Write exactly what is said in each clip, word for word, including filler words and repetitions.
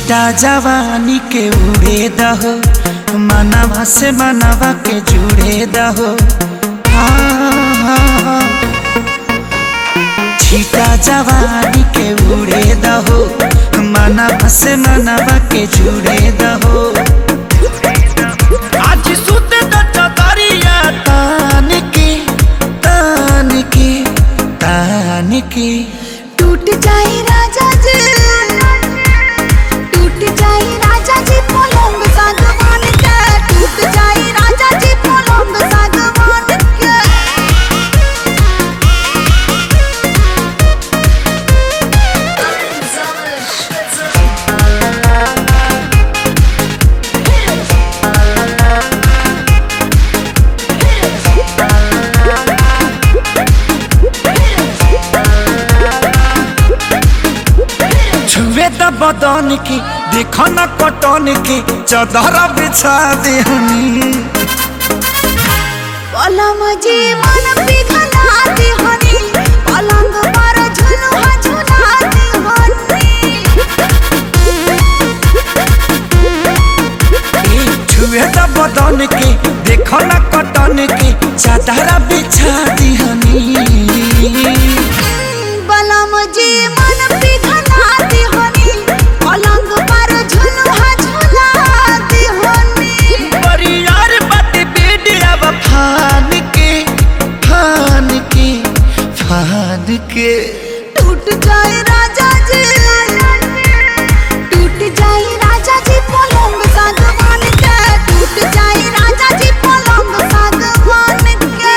छीटा जवानी के उड़े दहो, मनवा से मनवा के जुड़े दहो। छीटा जवानी के उड़े दहो, मनवा से मनवा के जुड़े दहो। आज सुते द चदरिया तान के तान के तान के। टूट जाए राजा जी, टूट जाए राजा जी पलंग सागवान के, टूट जाए राजा जी पलंग सागवान के। छुए द बदन के देखो न कटन के, चदर बिछा देहनी। पलम जी मन पिघला देहनी, पलंग पर झुलुआ झुला देहनी। छुए द बदन के देखो न कटन के, चदर बिछा देहनी। पलम जी मन पिघला देहनी, पलंग पर झुलुआ झुला देहनी। परियार बाटे बेडिया फान के फान के फान के। टूट जाए राजा जी, टूट जाए राजा जी पलंग सागवान के, टूट जाए राजा जी पलंग सागवान के।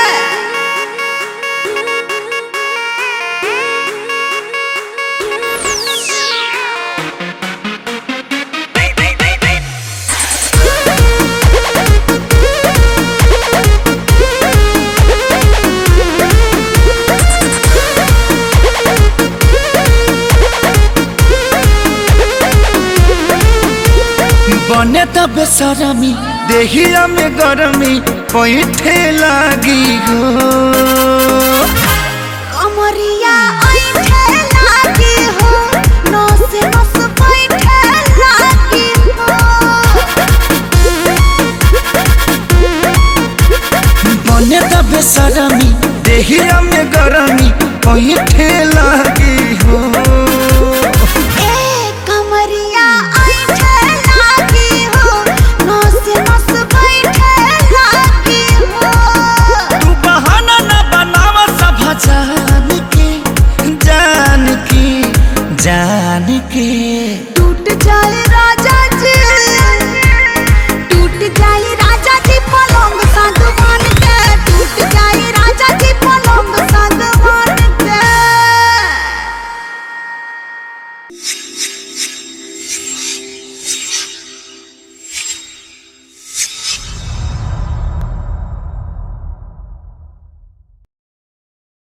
बने त बेसरमी देहिया में गरमी पैठे लागी हो। कमरिया ऐठे लागी हो, नस नस बैठे लागी हो। बने त बेसरमी देहिया में गरमी पैठे लागी